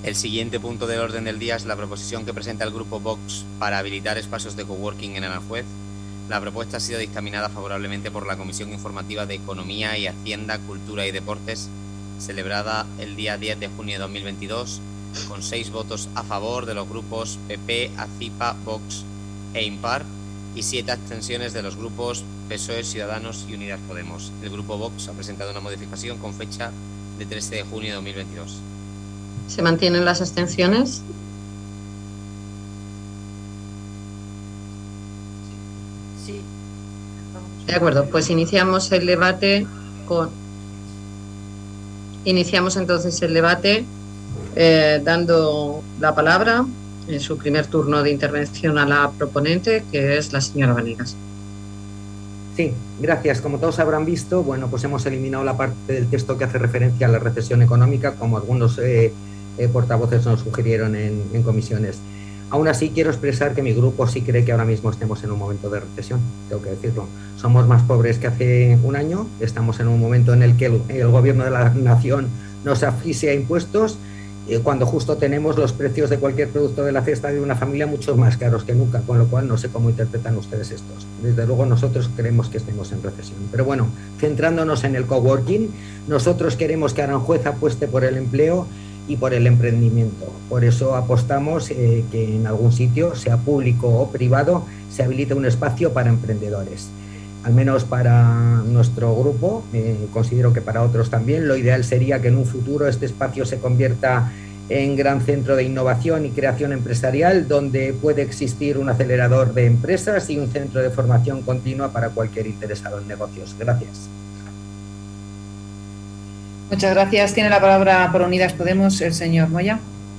El siguiente punto del orden del día es la proposición que presenta el Grupo Vox para habilitar espacios de coworking en Aranjuez. La propuesta ha sido dictaminada favorablemente por la Comisión Informativa de Economía y Hacienda, Cultura y Deportes, celebrada el día 10 de junio de 2022, con 6 votos a favor de los grupos PP, ACIPA, Vox e Impar y 7 abstenciones de los grupos PSOE, Ciudadanos y Unidas Podemos. El Grupo Vox ha presentado una modificación con fecha de 13 de junio de 2022. ¿Se mantienen las abstenciones? Sí. De acuerdo, pues iniciamos el debate dando la palabra en su primer turno de intervención a la proponente, que es la señora Vanegas. Sí, gracias. Como todos habrán visto, bueno, pues hemos eliminado la parte del texto que hace referencia a la recesión económica, como algunos portavoces nos sugirieron en comisiones. Aún así, quiero expresar que mi grupo sí cree que ahora mismo estemos en un momento de recesión, tengo que decirlo. Somos más pobres que hace un año, estamos en un momento en el que el gobierno de la nación nos asfixia a impuestos, cuando justo tenemos los precios de cualquier producto de la cesta de una familia mucho más caros que nunca, con lo cual no sé cómo interpretan ustedes estos. Desde luego nosotros creemos que estemos en recesión. Pero bueno, centrándonos en el coworking, nosotros queremos que Aranjuez apueste por el empleo y por el emprendimiento. Por eso apostamos que en algún sitio, sea público o privado, se habilite un espacio para emprendedores. Al menos para nuestro grupo, considero que para otros también, lo ideal sería que en un futuro este espacio se convierta en gran centro de innovación y creación empresarial, donde puede existir un acelerador de empresas y un centro de formación continua para cualquier interesado en negocios. Gracias. Muchas gracias. Tiene la palabra por Unidas Podemos el señor Moya.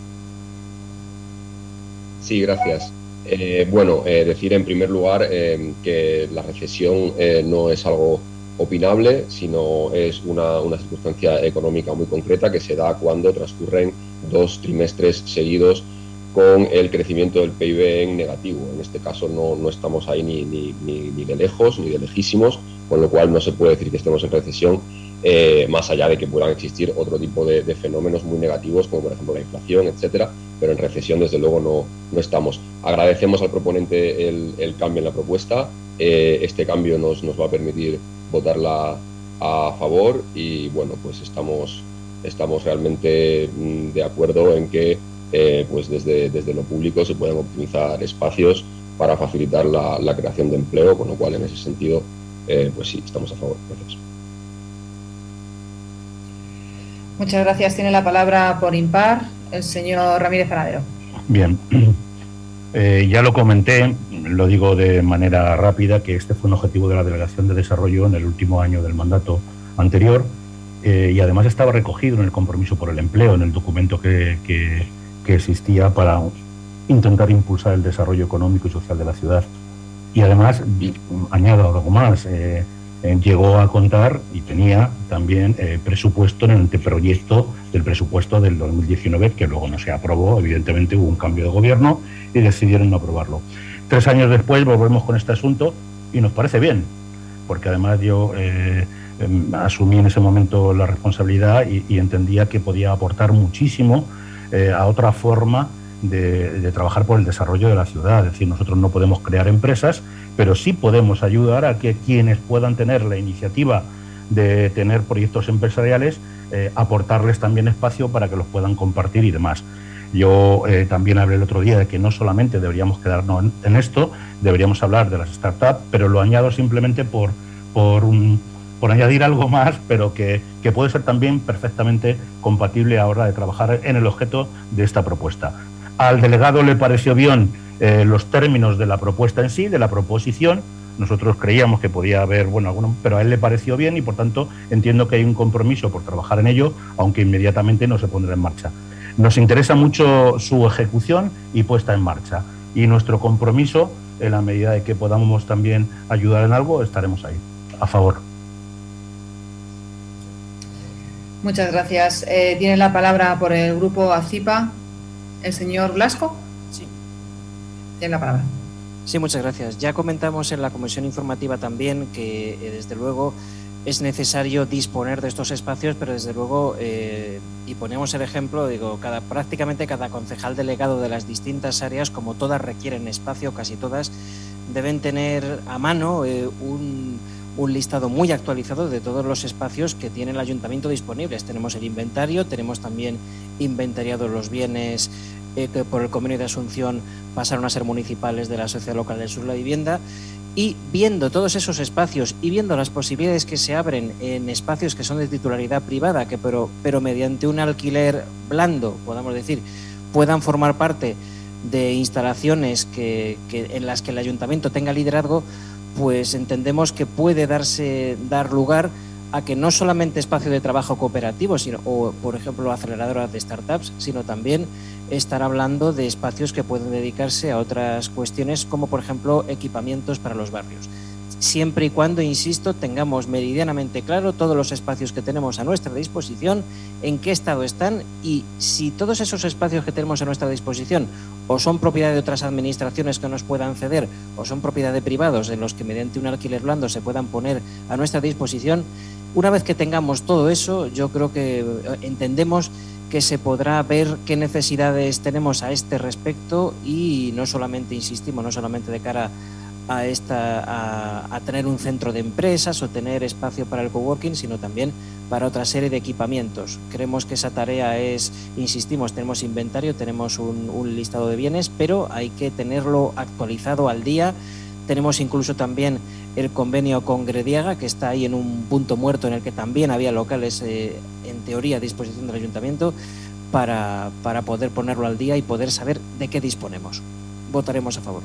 Sí, gracias. Decir en primer lugar que la recesión no es algo opinable, sino es una circunstancia económica muy concreta que se da cuando transcurren 2 trimestres seguidos con el crecimiento del PIB en negativo. En este caso no estamos ahí ni de lejos ni de lejísimos, con lo cual no se puede decir que estemos en recesión, más allá de que puedan existir otro tipo de fenómenos muy negativos, como por ejemplo la inflación, etcétera, pero en recesión desde luego no estamos. Agradecemos al proponente el cambio en la propuesta. Este cambio nos va a permitir votarla a favor y bueno, pues estamos realmente de acuerdo en que pues desde lo público se pueden optimizar espacios para facilitar la creación de empleo, con lo cual en ese sentido pues sí, estamos a favor. Gracias. Muchas gracias. Tiene la palabra por Impar el señor Ramírez Panadero. Bien, ya lo comenté, lo digo de manera rápida, que este fue un objetivo de la Delegación de Desarrollo en el último año del mandato anterior y además estaba recogido en el compromiso por el empleo, en el documento que existía para intentar impulsar el desarrollo económico y social de la ciudad. Y además, añado algo más, llegó a contar y tenía también presupuesto en el anteproyecto del presupuesto del 2019, que luego no se aprobó. Evidentemente hubo un cambio de gobierno y decidieron no aprobarlo. 3 años después volvemos con este asunto y nos parece bien, porque además yo asumí en ese momento la responsabilidad y entendía que podía aportar muchísimo a otra forma de trabajar por el desarrollo de la ciudad. Es decir, nosotros no podemos crear empresas, pero sí podemos ayudar a que quienes puedan tener la iniciativa de tener proyectos empresariales, aportarles también espacio para que los puedan compartir y demás. Yo también hablé el otro día de que no solamente deberíamos quedarnos en esto, deberíamos hablar de las startups, pero lo añado simplemente por añadir algo más, pero que puede ser también perfectamente compatible a la hora de trabajar en el objeto de esta propuesta. Al delegado le pareció bien los términos de la propuesta en sí, de la proposición. Nosotros creíamos que podía haber, pero a él le pareció bien y por tanto entiendo que hay un compromiso por trabajar en ello, aunque inmediatamente no se pondrá en marcha. Nos interesa mucho su ejecución y puesta en marcha, y nuestro compromiso, en la medida de que podamos también ayudar en algo, estaremos ahí, a favor. Muchas gracias. Tiene la palabra por el grupo ACIPA el señor Blasco. Sí. Tiene la palabra. Sí, muchas gracias. Ya comentamos en la comisión informativa también que, desde luego, es necesario disponer de estos espacios, pero desde luego, y ponemos el ejemplo, digo, prácticamente cada concejal delegado de las distintas áreas, como todas requieren espacio, casi todas, deben tener a mano un listado muy actualizado de todos los espacios que tiene el ayuntamiento disponibles. Tenemos el inventario, tenemos también inventariados los bienes que por el convenio de asunción pasaron a ser municipales de la Sociedad Local del Sur de la Vivienda, y viendo todos esos espacios y viendo las posibilidades que se abren en espacios que son de titularidad privada, que pero mediante un alquiler blando, podamos decir, puedan formar parte de instalaciones en las que el ayuntamiento tenga liderazgo, pues entendemos que puede dar lugar a que no solamente espacio de trabajo cooperativo, o por ejemplo aceleradoras de startups, sino también estar hablando de espacios que pueden dedicarse a otras cuestiones, como por ejemplo equipamientos para los barrios. Siempre y cuando, insisto, tengamos meridianamente claro todos los espacios que tenemos a nuestra disposición, en qué estado están, y si todos esos espacios que tenemos a nuestra disposición o son propiedad de otras administraciones que nos puedan ceder, o son propiedad de privados en los que mediante un alquiler blando se puedan poner a nuestra disposición. Una vez que tengamos todo eso, yo creo que entendemos que se podrá ver qué necesidades tenemos a este respecto, y no solamente, insistimos, no solamente de cara a tener un centro de empresas o tener espacio para el coworking, sino también para otra serie de equipamientos. Creemos que esa tarea insistimos, tenemos inventario, tenemos un listado de bienes, pero hay que tenerlo actualizado al día. Tenemos incluso también el convenio con Grediaga, que está ahí en un punto muerto en el que también había locales en teoría a disposición del ayuntamiento, para poder ponerlo al día y poder saber de qué disponemos. Votaremos a favor.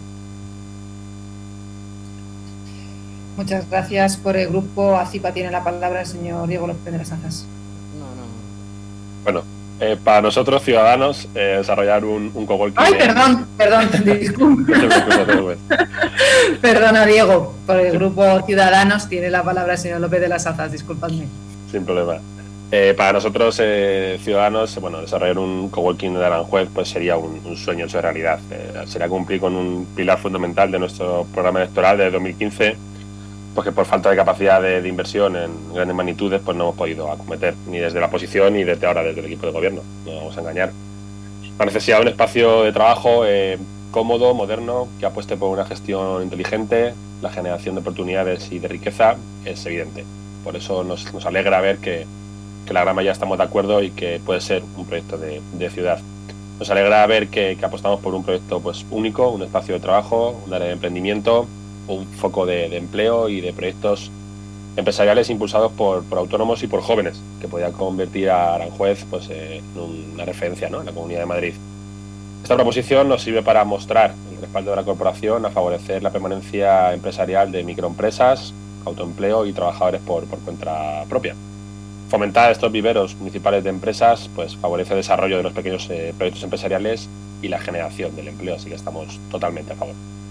Muchas gracias. Por el grupo ACIPA tiene la palabra el señor Diego López de las Azas. Bueno, para nosotros, ciudadanos, desarrollar un coworking... ¡Ay, perdón! Disculpe. Perdona, Diego. Por el grupo Ciudadanos tiene la palabra el señor López de las Azas. Disculpadme. Sin problema. Para nosotros, ciudadanos, bueno, desarrollar un coworking de Aranjuez pues sería un sueño hecho realidad. Sería cumplir con un pilar fundamental de nuestro programa electoral de 2015, porque por falta de capacidad de inversión en grandes magnitudes pues no hemos podido acometer, ni desde la oposición ni desde ahora desde el equipo de gobierno, no vamos a engañar. La necesidad de un espacio de trabajo cómodo, moderno, que apueste por una gestión inteligente, la generación de oportunidades y de riqueza es evidente. Por eso nos alegra ver que la gran mayoría estamos de acuerdo y que puede ser un proyecto de ciudad. Nos alegra ver que apostamos por un proyecto pues único, un espacio de trabajo, un área de emprendimiento, un foco de empleo y de proyectos empresariales impulsados por autónomos y por jóvenes, que podía convertir a Aranjuez pues, en una referencia, ¿no?, en la Comunidad de Madrid. Esta proposición nos sirve para mostrar el respaldo de la corporación a favorecer la permanencia empresarial de microempresas, autoempleo y trabajadores por cuenta propia. Fomentar estos viveros municipales de empresas pues favorece el desarrollo de los pequeños proyectos empresariales y la generación del empleo, así que estamos totalmente a favor.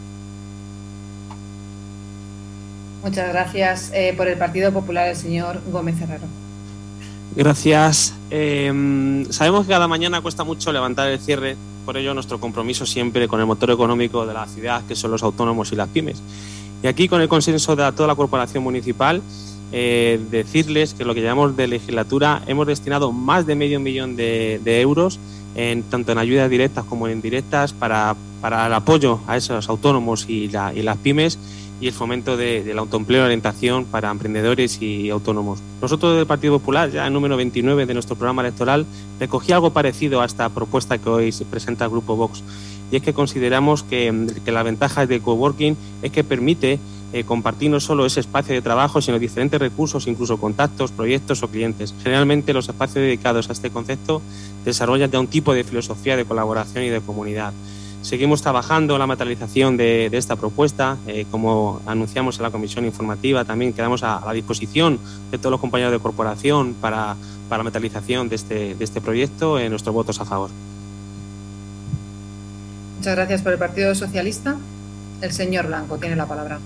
Muchas gracias. Por el Partido Popular, el señor Gómez Herrero. Gracias. Sabemos que cada mañana cuesta mucho levantar el cierre, por ello nuestro compromiso siempre con el motor económico de la ciudad, que son los autónomos y las pymes. Y aquí, con el consenso de toda la corporación municipal, decirles que lo que llamamos de legislatura hemos destinado más de medio millón de euros, tanto en ayudas directas como en indirectas, para el apoyo a esos autónomos y las pymes, y el fomento del autoempleo y orientación para emprendedores y autónomos. Nosotros del Partido Popular, ya en número 29 de nuestro programa electoral, recogía algo parecido a esta propuesta que hoy se presenta el Grupo Vox, y es que consideramos que la ventaja de coworking es que permite compartir no solo ese espacio de trabajo, sino diferentes recursos, incluso contactos, proyectos o clientes. Generalmente los espacios dedicados a este concepto desarrollan ya un tipo de filosofía de colaboración y de comunidad. Seguimos trabajando en la materialización de esta propuesta. Como anunciamos en la comisión informativa, también quedamos a la disposición de todos los compañeros de corporación para la materialización de este proyecto. Nuestros votos a favor. Muchas gracias. Por el Partido Socialista, el señor Blanco tiene la palabra.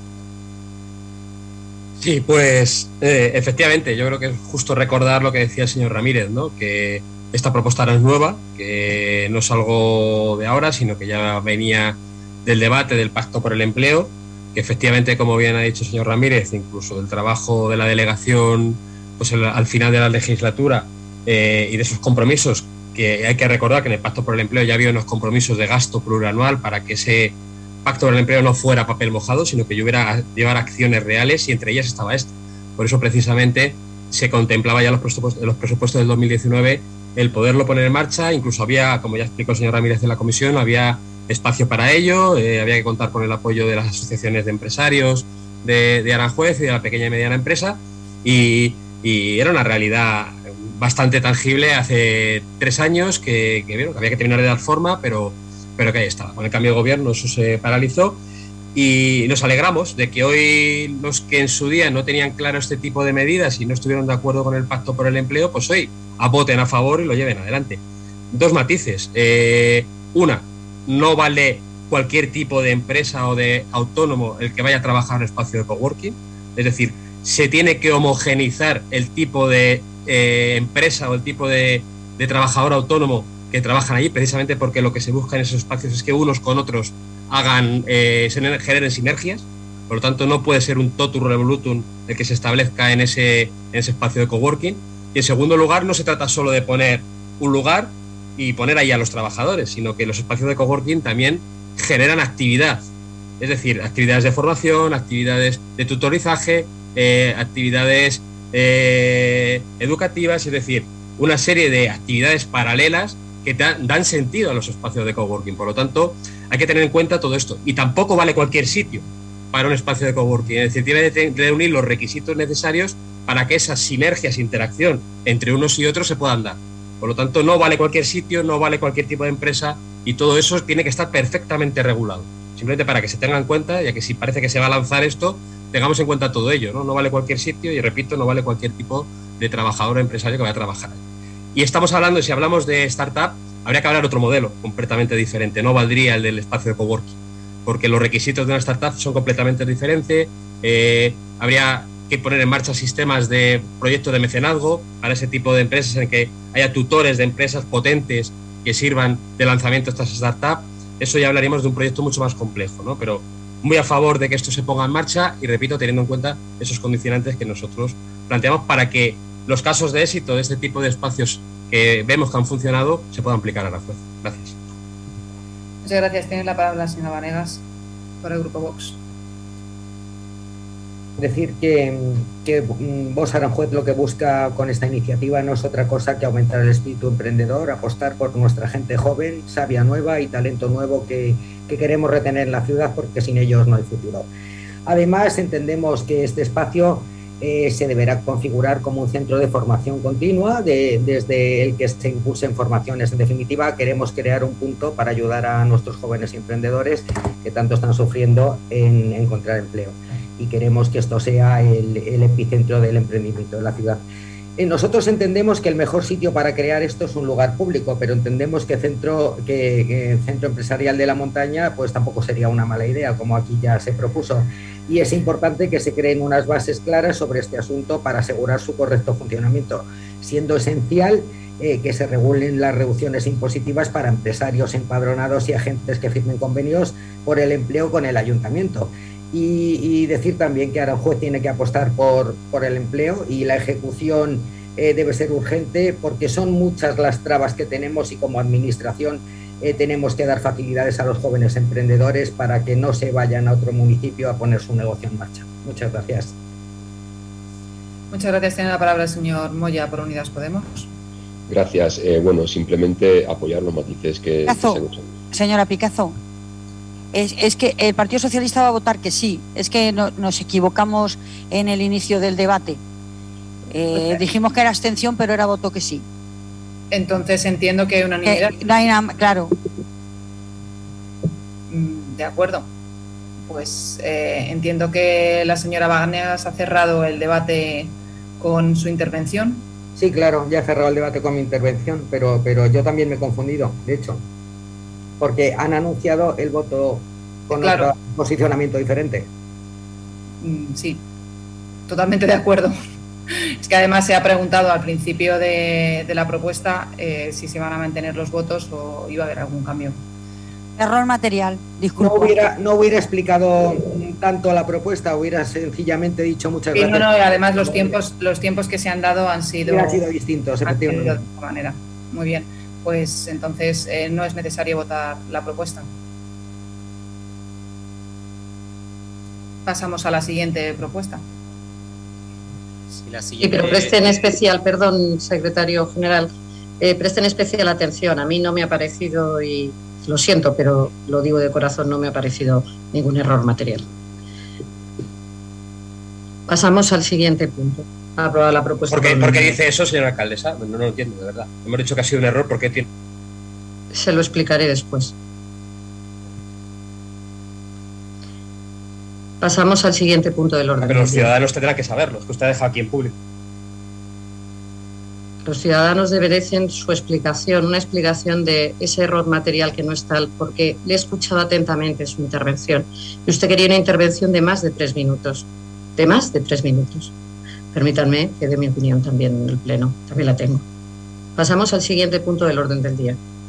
Sí, pues efectivamente, yo creo que es justo recordar lo que decía el señor Ramírez, ¿no?, que esta propuesta no es nueva, que no es algo de ahora, sino que ya venía del debate del Pacto por el Empleo, que efectivamente, como bien ha dicho el señor Ramírez, incluso del trabajo de la delegación pues al final de la legislatura y de esos compromisos, que hay que recordar que en el Pacto por el Empleo ya había unos compromisos de gasto plurianual para que ese Pacto por el Empleo no fuera papel mojado, sino que llevar acciones reales, y entre ellas estaba esta. Por eso precisamente se contemplaba ya los presupuestos del 2019 el poderlo poner en marcha. Incluso había, como ya explicó el señor Ramírez en la comisión, había espacio para ello, había que contar con el apoyo de las asociaciones de empresarios de Aranjuez y de la pequeña y mediana empresa, y era una realidad bastante tangible hace 3 años que había que terminar de dar forma, pero que ahí estaba. Con el cambio de gobierno eso se paralizó, y nos alegramos de que hoy los que en su día no tenían claro este tipo de medidas y no estuvieron de acuerdo con el Pacto por el Empleo, pues hoy voten a favor y lo lleven adelante. 2 matices. Una, no vale cualquier tipo de empresa o de autónomo el que vaya a trabajar en un espacio de coworking. Es decir, se tiene que homogeneizar el tipo de empresa o el tipo de trabajador autónomo que trabajan allí, precisamente porque lo que se busca en esos espacios es que unos con otros generen sinergias. Por lo tanto, no puede ser un totum revolutum el que se establezca en ese espacio de coworking. Y en segundo lugar, no se trata solo de poner un lugar y poner ahí a los trabajadores, sino que los espacios de coworking también generan actividad. Es decir, actividades de formación, actividades de tutorizaje, actividades educativas, es decir, una serie de actividades paralelas que dan sentido a los espacios de coworking. Por lo tanto, hay que tener en cuenta todo esto. Y tampoco vale cualquier sitio para un espacio de coworking. Es decir, tiene que reunir los requisitos necesarios para que esas sinergias, interacción entre unos y otros se puedan dar. Por lo tanto, no vale cualquier sitio, no vale cualquier tipo de empresa, y todo eso tiene que estar perfectamente regulado. Simplemente para que se tenga en cuenta, ya que si parece que se va a lanzar esto, tengamos en cuenta todo ello, ¿no? No vale cualquier sitio, y repito, no vale cualquier tipo de trabajador o empresario que vaya a trabajar ahí. Y estamos hablando, si hablamos de startup, habría que hablar otro modelo completamente diferente. No valdría el del espacio de coworking, porque los requisitos de una startup son completamente diferentes. Habría que poner en marcha sistemas de proyectos de mecenazgo para ese tipo de empresas, en que haya tutores de empresas potentes que sirvan de lanzamiento a estas startups. Eso ya hablaríamos de un proyecto mucho más complejo, ¿no? Pero muy a favor de que esto se ponga en marcha, y repito, teniendo en cuenta esos condicionantes que nosotros planteamos para que los casos de éxito de este tipo de espacios que vemos que han funcionado se puedan aplicar a la juez. Gracias. Muchas gracias. Tiene la palabra la señora Vanegas por el Grupo Vox. Decir que Vox Aranjuez lo que busca con esta iniciativa no es otra cosa que aumentar el espíritu emprendedor, apostar por nuestra gente joven, sabia nueva y talento nuevo que queremos retener en la ciudad, porque sin ellos no hay futuro. Además, entendemos que este espacio se deberá configurar como un centro de formación continua, desde el que se impulsen formaciones. En definitiva, queremos crear un punto para ayudar a nuestros jóvenes emprendedores que tanto están sufriendo en encontrar empleo, y queremos que esto sea el epicentro del emprendimiento de la ciudad. Nosotros entendemos que el mejor sitio para crear esto es un lugar público, pero entendemos que el centro empresarial de la montaña pues tampoco sería una mala idea, como aquí ya se propuso. Y es importante que se creen unas bases claras sobre este asunto para asegurar su correcto funcionamiento, siendo esencial que se regulen las reducciones impositivas para empresarios empadronados y agentes que firmen convenios por el empleo con el ayuntamiento. Y decir también que Aranjuez tiene que apostar por el empleo, y la ejecución debe ser urgente, porque son muchas las trabas que tenemos, y como administración tenemos que dar facilidades a los jóvenes emprendedores para que no se vayan a otro municipio a poner su negocio en marcha. Muchas gracias. Muchas gracias. Tiene la palabra el señor Moya por Unidas Podemos. Gracias. Bueno, simplemente apoyar los matices que se han hecho. Señora Picazo, es que el Partido Socialista va a votar que sí. Es que nos equivocamos en el inicio del debate. Dijimos que era abstención, pero era voto que sí. Entonces entiendo que hay unanimidad. No hay nada, claro. De acuerdo. Pues entiendo que la señora Vanegas ha cerrado el debate con su intervención. Sí, claro, ya he cerrado el debate con mi intervención, pero yo también me he confundido, de hecho, porque han anunciado el voto con otro posicionamiento diferente. Sí, totalmente de acuerdo. Es que además se ha preguntado al principio de la propuesta si se van a mantener los votos o iba a haber algún cambio. Error material, disculpa. No hubiera explicado tanto la propuesta, hubiera sencillamente dicho muchas gracias. No, además los tiempos que se han dado han sido distintos, efectivamente. De otra manera. Muy bien, pues entonces no es necesario votar la propuesta. Pasamos a la siguiente propuesta. Sí, pero presten especial, perdón, secretario general, presten especial atención. A mí no me ha parecido, y lo siento, pero lo digo de corazón, no me ha parecido ningún error material. Pasamos al siguiente punto. Aprobada la propuesta. ¿Por qué dice eso, señora alcaldesa? No lo entiendo, de verdad. Hemos dicho que ha sido un error, ¿por qué tiene? Se lo explicaré después. Pasamos al siguiente punto del orden. Pero los ciudadanos tendrán que saberlo, es que usted ha dejado aquí en público. Los ciudadanos merecen su explicación, una explicación de ese error material que no es tal, porque le he escuchado atentamente su intervención. Y usted quería una intervención de más de 3 minutos. De más de 3 minutos. Permítanme que dé mi opinión también en el Pleno. También la tengo. Pasamos al siguiente punto del orden del día.